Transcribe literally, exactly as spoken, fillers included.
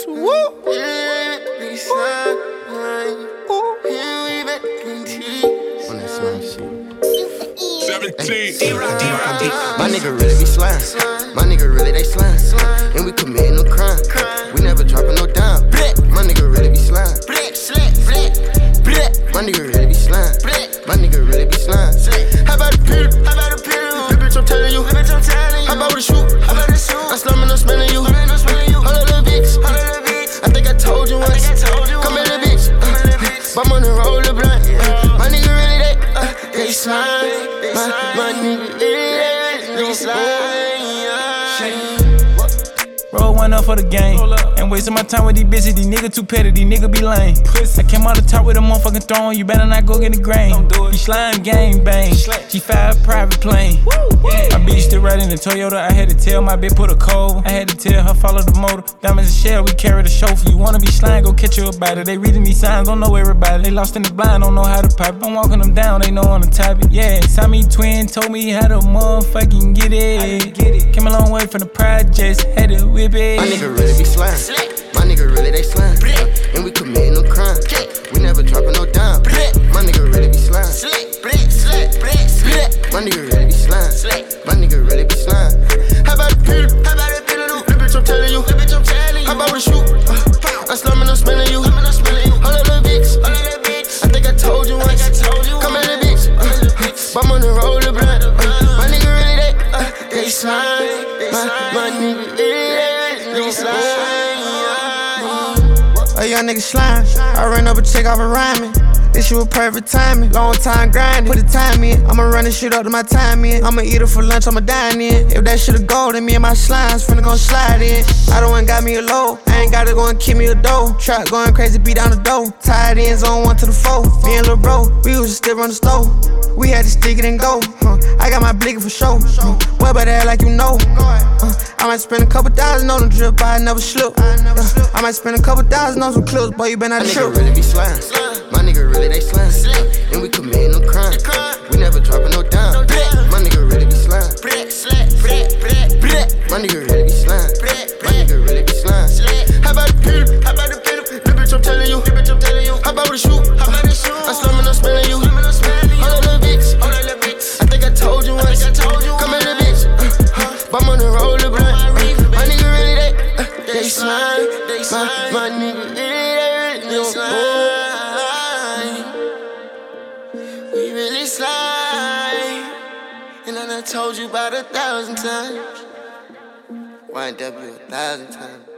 Woo! On that slime shit. seventeen. My nigga really be slime. My nigga really they slime. And we committing no crime. We never dropping no dime. My nigga really be slime. My nigga really be slime. My nigga really be slime. How about the pill? How about the pill? Bitch, I'm telling you. How about the shoot? I'm slumming, I'm smelling you. All of the bitch. I think I told you once. Come here, the bitch. I'm on the roll the blunt. My nigga really they, uh, they slime. My, my nigga really they slime. Roll one up for the game. Ain't wasting my time with these bitches, these niggas too petty, these niggas be lame. I came out the top with a motherfucking throne, you better not go get the grain. You slime gang bang, G five private plane. My bitch still riding the Toyota, I had to tell my bitch put a code. I had to tell her follow the motor. Diamonds and shell, we carry the chauffeur. You wanna be slime, go catch you about it. They reading these signs, don't know everybody. They lost in the blind, don't know how to pipe it. I'm walking them down, they know on the topic. Yeah, Sammy Twin told me how to motherfucking get it. Came a long way from the projects, had to whip it. My nigga really be slime. My nigga really they slime. And we committing no crime. We never dropping no dime. My nigga really be slime. My nigga really be slime. My nigga really be slime. How about the pill? How about the pill? The bitch I'm telling you. How about the shoot? I'm slumming, I'm smelling you. All of the bitch. I think I told you once. Come here, the bitch. I'm on the roll the blunt. My nigga really they, uh, they slime. My, my nigga really they slime. A young nigga slime. I ran up a check off a rhyming. This shit was perfect timing. Long time grinding. Put the time in. I'ma run this shit up to my time in. I'ma eat it for lunch, I'ma dine in. If that shit a gold, then me and my slimes finna gon' slide in. I don't want got me a low. I ain't gotta go and kill me a dough. Trap going crazy, beat down the dough. Tied ends on one to the four. Me and lil' bro, we used to still run the stove. We had to stick it and go. Huh. I got my blicky for show. Huh. Well, about that like you know. Uh, I might spend a couple thousand on the drip, but I never slip. Uh, I might spend a couple thousand on some clips, but you better not trip. My nigga really be slime. My nigga really they slime. And we committing no crime. We never dropping no dime. My nigga really be slime. My nigga really be slime. My nigga really be slime. How about the pill? How about the pill? The bitch I'm telling you. How about the shoot? I'm slumming, I'm smelling you. All of the bitch. I think I told you once. Come here, the bitch. I'm on the roll the blunt. My nigga really they, uh, they slime. My, my nigga really they slime. We really slime. And I done told you about a thousand times. Y W a thousand times.